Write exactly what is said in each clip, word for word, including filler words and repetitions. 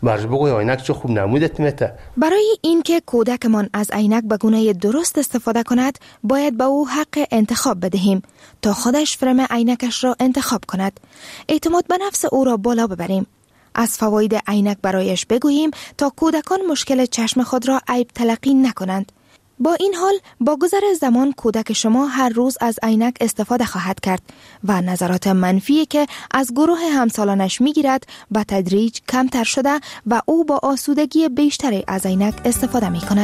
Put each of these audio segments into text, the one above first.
برش بگوی عینک چه خوب نمودت میته. برای اینکه کودکمان از عینک به گونه درست استفاده کند باید به او حق انتخاب بدهیم تا خودش فرم عینکش را انتخاب کند. اعتماد به نفس او را بالا ببریم. از فواید عینک برایش بگوییم تا کودکان مشکل چشم خود را عیب تلقی نکنند. با این حال با گذر زمان کودک شما هر روز از عینک استفاده خواهد کرد و نظرات منفی که از گروه همسالانش میگیرد به تدریج کمتر شده و او با آسودگی بیشتری از عینک استفاده می کند.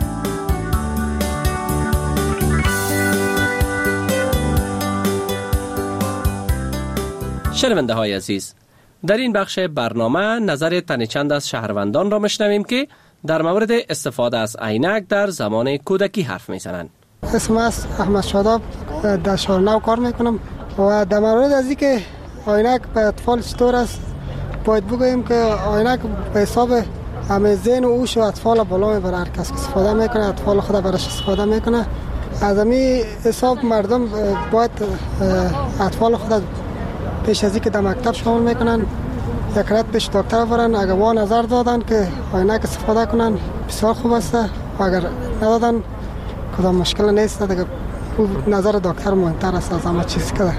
شنونده های عزیز، در این بخش برنامه نظر تن چند از شهروندان را میشنویم که در مورد استفاده از عینک در زمان کودکی حرف میزنند. اسم است احمد شاداب، در شهرنو کار میکنم و در مورد از اینکه عینک به اطفال چطور است باید بگوییم که عینک به حساب همه ذهن و هوش و اطفال بالا میبره. هر کس استفاده میکنه اطفال خود برش استفاده میکنه. از همین حساب مردم باید اطفال خود پیش از اینکه در مکتب شامل میکنن یک رات پیش دکتر برن. اگر وا نظر دادن که عینک استفاده کنن بسیار خوب است و اگر ندادن کدام مشکل نیست. دیگه نظر دکتر مهمتر است از همه چیز که.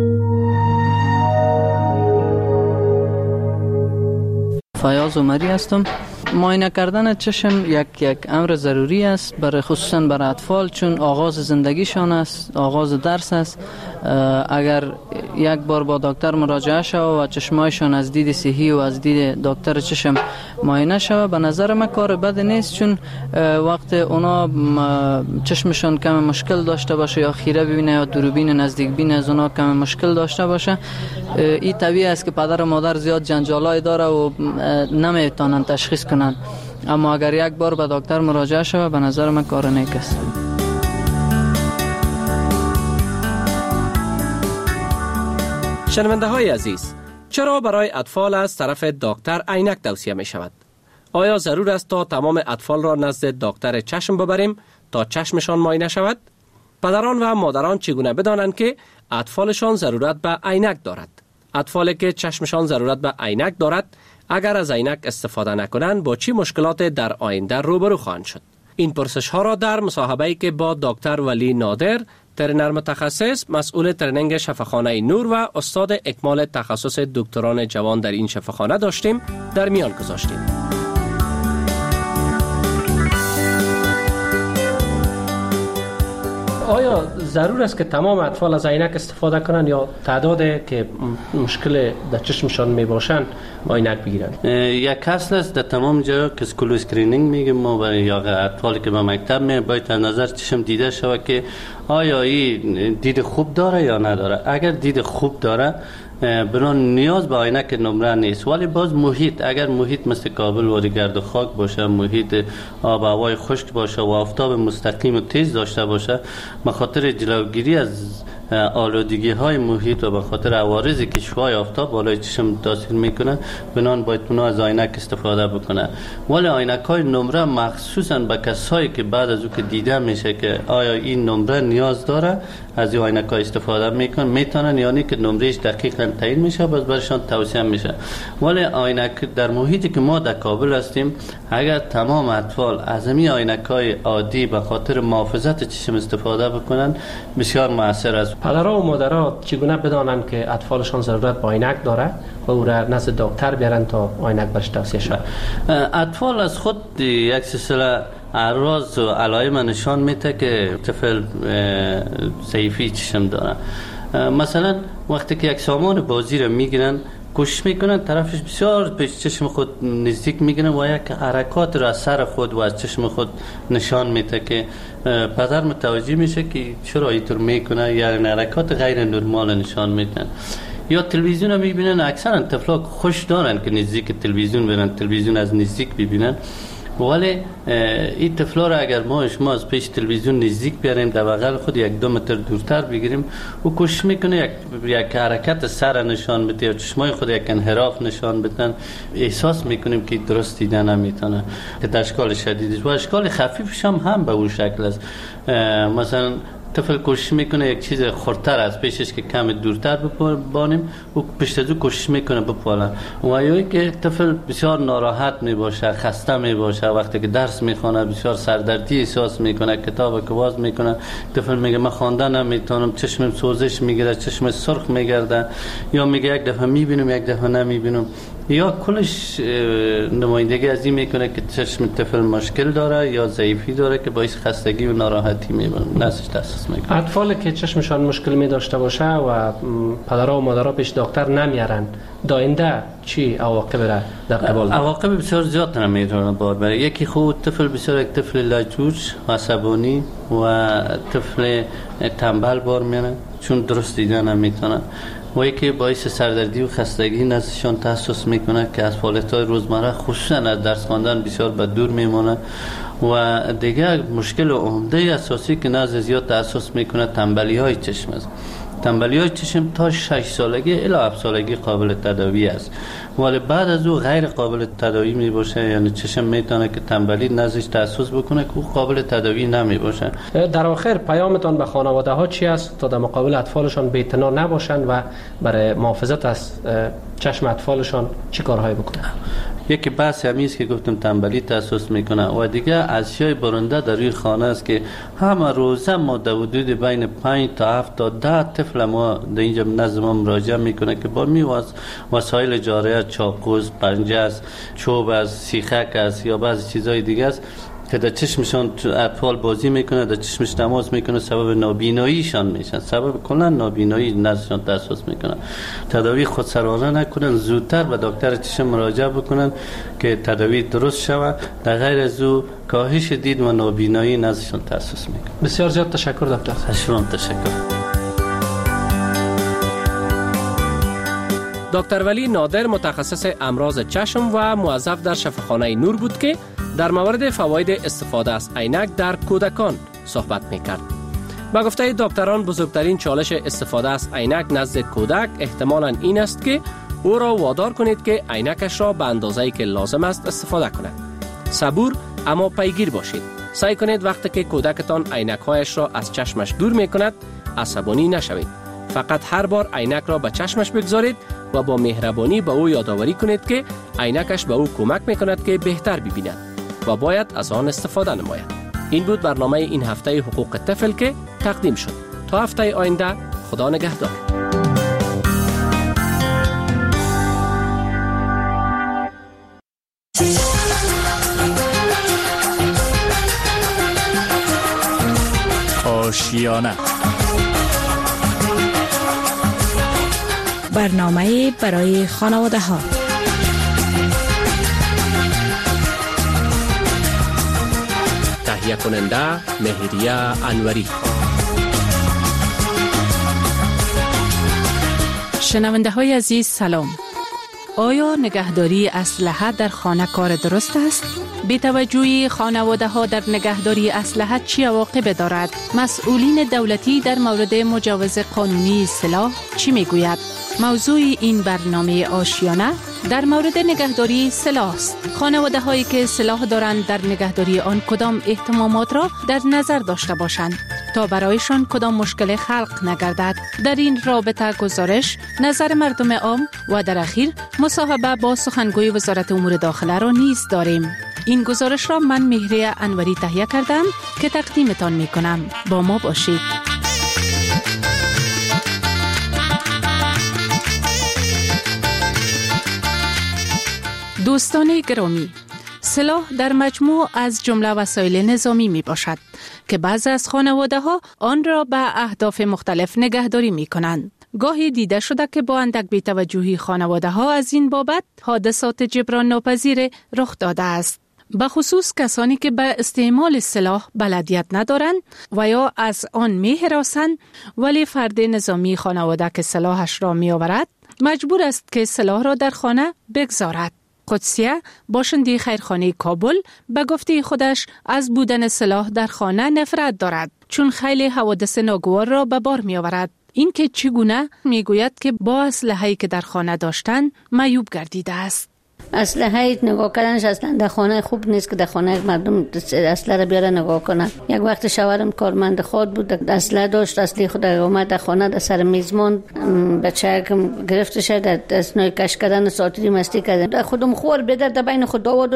فیاض عمری هستم. معاینه کردن چشم یک یک امر ضروری است برای خصوصا برای اطفال، چون آغاز زندگیشان است، آغاز درس است. اگر یک بار با دکتر مراجعه شود و چشمایشان از دید صحی و از دید دکتر چشم معاینه شود، به نظر من کار بد نیست، چون وقت اونا چشمشان کم مشکل داشته باشه یا خیره ببینه یا دوربین نزدیک بین از اونا کم مشکل داشته باشه، این طبیعی است که پدر و مادر زیاد جنجالای داره و نمیتونن تشخیص کنن. اما اگر یک بار به دکتر مراجعه شود به نظر من کار نیک است. شنونده های عزیز، چرا برای اطفال از طرف دکتر عینک توصیه می شود؟ آیا ضرور است تا تمام اطفال را نزد دکتر چشم ببریم تا چشمشان معاینه شود؟ پدران و مادران چگونه بدانند که اطفالشان ضرورت به عینک دارد؟ اطفالی که چشمشان ضرورت به عینک دارد اگر از عینک استفاده نکنند با چی مشکلات در آینده روبرو خواهند شد؟ این پرسش ها را در مصاحبه‌ای که با دکتر ولی نادر، ترینر متخصص مسئول ترنینگ شفاخانه نور و استاد اکمال تخصص دکتران جوان در این شفاخانه داشتیم در میان گذاشتیم. آیا ضرور است که تمام اطفال از عینک استفاده کنند یا تعدادی که مشکل در چشمشان می باشند عینک بگیرند؟ یک اصل است در تمام جا که اسکول اسکرینینگ میگیم ما برای یا اطفالی که به مکتب می باید از نظر چشم دیده شود که آیا این دید خوب داره یا نداره. اگر دید خوب داره برای نیاز به عینک نمره نیست، ولی باز محیط، اگر محیط مثل کابل و گرد و خاک باشه، محیط آب و هوای خشک باشه و آفتاب مستقیم و تیز داشته باشه، به خاطر جلوگیری از آلودگی های محیط و به خاطر عوارضی که شعاع آفتاب بالای چشم تاثیر میکنه، بنان باید اونا از عینک استفاده بکنه. ولی عینک های نمره مخصوصا به کسایی که بعد از او که دیده میشه که آیا این نمره نیاز داره از این عینک های استفاده میکنن، میتونن، یعنی که نمرهش دقیقاً تعیین میشه باز برشان توصیه میشه. ولی عینک در محیطی که ما در کابل هستیم، اگر تمام اطفال از همین عینک های عادی به خاطر محافظت چشم استفاده بکنن بسیار مؤثر است. پدرها و مادرها چگونه بدانند که اطفالشان ضرورت به عینک داره و او را نزد دکتر بیارن تا عینک برش توصیه شود؟ اطفال از خود یک سلسله اعراض و علائم نشان میده که طفل ضعیفی چشم داره. مثلا وقتی که یک سامان بازی را میگیرن کوشش میکنن طرفش بسیار پیش چشم خود نزدیک میگیرن و یک حرکات را از سر خود و از چشم خود نشان میده که پدر متوجه میشه که چرا اینطور میکنه، یعنی حرکات غیر نرمال نشان میدن. یا تلویزیون رو میبینن، اکثرا طفلا خوش دارن که نزدیک تلویزیون برن، تلویزیون از نزدیک ببینن. ولی این طفلا را اگر ما شما از پیش تلویزیون نزدیک بیاریم، در بغل خود یک دو متر دورتر بگیریم، و کوشش میکنه یک یک حرکت سر نشان بده یا چشمای خود یک انحراف نشان بدن، احساس میکنیم که درست دیدن نمیتونه، که در اشکال شدیدش و اشکال خفیفش هم هم به اون شکل است. مثلا طفل کوشش میکنه یک چیز خردتر از پیشش که کم دورتر ببانیم و پیش از او کوشش میکنه بپالن. و یا که طفل بسیار ناراحت میباشه، خسته میباشه، وقتی که درس میخونه بسیار سردردی احساس میکنه، کتاب که باز میکنه طفل میگه من خواندن نمیتونم، چشمم سوزش میگیره، چشم سرخ میگرده، یا میگه یک دفعه میبینم یک دفعه نمیبینم، یا کلش نمایندگی از این میکنه که چشم طفل مشکل داره یا ضعیفی داره که باعث خستگی و ناراحتی میبونه نزدش تحسس میکنه. اطفالی که چشمشان مشکل می داشته باشه و پدرها و مادرها پیش دکتر نمیارن، داینده چی عواقب را در قبال داره؟ عواقب بسیار زیاد نمیتونه بار بره. یکی خود طفل بسیار یک طفل لجوج و عصبانی و طفل تنبل بار میاره چون درست دیدن نمیتونه، و یکی باعث سردردی و خستگی نزدشان تحسس میکنه که از فعالیت‌های روزمره خصوصا از درس خواندن بسیار به دور میمونه. و دیگه مشکل عمده اساسی که نزد زیاد تحسس میکنه تنبلی های چشم است. تنبلی های چشم تا شش سالگی الی هفت سالگی قابل تداوی است، ولی بعد از او غیر قابل تداوی می باشه. یعنی چشم میتونه که تنبلی نزدش تحسس بکنه که او قابل تداوی نمی باشه. در آخر پیامتان به خانواده ها چی است تا در مقابل اطفالشان بی‌اعتنا نباشند و برای محافظت از چشم اطفالشان چی کارهایی بکنند؟ یکی بحث همین است که گفتم تنبلی تحسس میکنه، و دیگه اشیای برنده در روی خانه است که همه روزه ما در حدود بین پنج تا هفت تا ده طفل ما در اینجا نزد ما مراجعه میکنه که با می وسایل جاری، چاقوست، پنجه است، چوب است، سیخک است یا بعضی چیزهای دیگه است که در چشمشان اطفال بازی میکنه، در چشمش تماس میکنه، سبب نابیناییشان میشن، سبب کلا نابینایی نزدشان تحسس میکنه. تداوی خودسرانه نکنن، زودتر به دکتر چشم مراجعه بکنن که تداوی درست شود، در غیر از او کاهش دید و نابینایی نزدشان تحسس میکنه. بسیار زیاد تشکر دکتر. شما تشکر. دکتر ولی نادر متخصص امراض چشم و موظف در شفاخانه نور بود که در مورد فواید استفاده از عینک در کودکان صحبت می‌کرد. با گفته دکتران بزرگترین چالش استفاده از عینک نزد کودک احتمالاً این است که او را وادار کنید که عینکش را به اندازه‌ای که لازم است استفاده کند. صبور اما پیگیر باشید. سعی کنید وقتی که کودکتان عینک‌هایش را از چشمش دور می‌کند عصبانی نشوید. فقط هر بار عینک را به چشمش بگذارید و با مهربانی به او یادآوری کنید که عینکش به او کمک می‌کند که بهتر ببیند و باید از آن استفاده نماید. این بود برنامه این هفته حقوق طفل که تقدیم شد. تا هفته آینده، خدا نگهدار. آشیانه برنامه برای خانواده ها. تهیه کننده مهریه انوری. شنونده های عزیز سلام. آیا نگهداری اسلحه در خانه کار درست است؟ بی توجهی خانواده ها در نگهداری اسلحه چی عواقب دارد؟ مسئولین دولتی در مورد مجوز قانونی سلاح چی میگوید؟ موضوع این برنامه آشیانه در مورد نگهداری سلاح است. خانواده هایی که سلاح دارند در نگهداری آن کدام اهتمامات را در نظر داشته باشند تا برایشان کدام مشکل خلق نگردد. در این رابطه گزارش، نظر مردم عام و در اخیر مصاحبه با سخنگوی وزارت امور داخله را نیز داریم. این گزارش را من مهریه انوری تهیه کردم که تقدیمتان می کنم. با ما باشید. دوستان گرامی، سلاح در مجموع از جمله وسایل نظامی می باشد که بعضی از خانواده ها آن را به اهداف مختلف نگهداری می کنند. گاهی دیده شده که با اندک بی‌توجهی خانواده ها از این بابت حادثات جبران ناپذیر رخ داده است. به خصوص کسانی که به استعمال سلاح بلدیت ندارند و یا از آن می هراسند، ولی فرد نظامی خانواده که سلاحش را می آورد مجبور است که سلاح را در خانه بگذارد. قدسیه، باشنده خیرخانه کابل، به گفته خودش از بودن سلاح در خانه نفرت دارد چون خیلی حوادث ناگوار را به بار می آورد. این که چگونه میگوید که با اسلحه‌ای که در خانه داشتن معیوب گردیده است. اسلحه نگاه کردنش اصلا در خانه خوب نیست که در خانه مردم اسلحه را بیاره نگاه کنه. یک وقت شوهرم کارمند خود بود، اسلحه داشت، اسلحه خود اومد در خانه در سر میزمان بچه که گرفته شد در اثنای کش کردن ساتری مستی کردن. خودم خور بدر در بین خود آورد